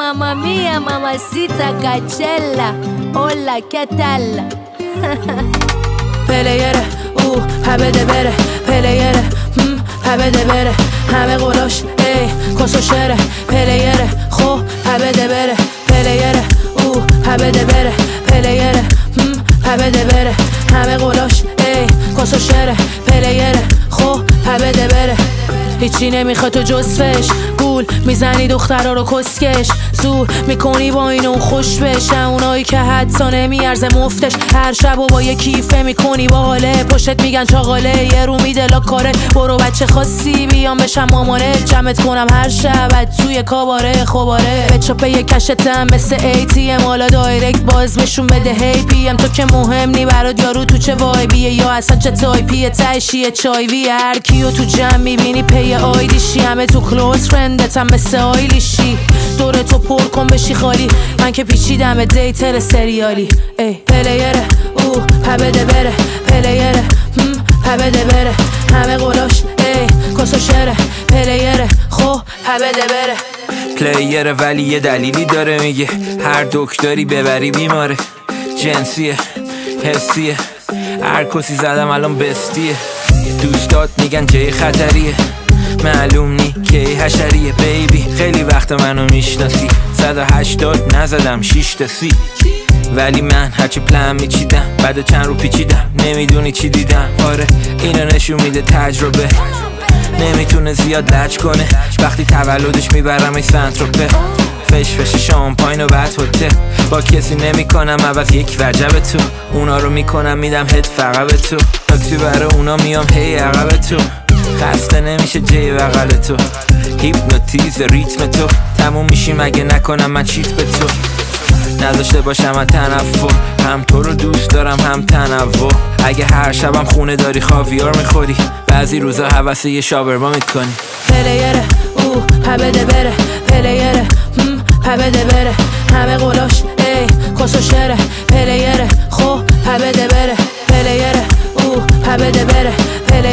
mamma mia, mamacita cachella. Hola, ¿qué tal? پلیره او هبده بره پلیره هبده بره همه قلاش ای کسو شره پلیره خو هبده بره پلیره او هبده بره پلیره هبده بره همه قلاش ای کسو شره پلیره خو هبده بره هیچی نمیخواد تو جز فش گول میزنی دخترها رو کسکش زور میکنی با این اون خوش بشه اونایی که حتی نمیارزه مفتش هر شب و با یه کیفه میکنی با حاله پشت میگن چاقاله یه رو میده لاکاره برو بچه خاصی بیام بشم مامانه جمعت کنم هر شب توی کاباره خوباره به چاپه یه کشتم مثل ATM حالا دایرکت باز بشون بده هی پیم تو که مهم نی برات یارو تو چه وایبیه یا اصلا چه تایپیه تشیه چای وی هر کیو تو جمع میبینی پی آیدیشی همه تو کلوز فرندتم مثل آیلیشی دور تو پر کن بشی خالی من که پیچیدم دیتر سریالی ای پلیره او هبده بره پلیره هبده بره همه قلاش ای کسو شره پلیره خو هبده بره پلیره ولی یه دلیلی داره میگه هر دکتری ببری بیماره جنسیه حسیه هر کسی زدم الان بستیه دوستات میگن جای خطریه معلوم نی که حشریه بیبی خیلی وقت منو میشناسی 180 نزدم 6 تا 30 ولی من هرچی پلن میچیدم بعد چند رو پیچیدم نمیدونی چی دیدم آره اینو نشون میده تجربه نمیتونه زیاد لج کنه وقتی تولدش میبرم ای سنتروپه فش شامپاین و بعد هتل با کسی نمیکنم عوض یک وجب تو اونا رو میکنم میدم هد فقط به تو تاکسی برای اونا میام هی عقب تو خسته نمیشه جای بغل تو هیپنوتیز ریتم تو تموم میشیم اگه نکنم من چیت به تو نداشته باشم من تنفر هم تو رو دوست دارم هم تنوع اگه هر شبم خونه داری خاویار میخوری بعضی روزا حوث یه شاورما میکنی پلیره او هبده بره پلیره هبده بره همه قلاش ای کسو شره پلیره خو هبده بره پلیره او هبده بره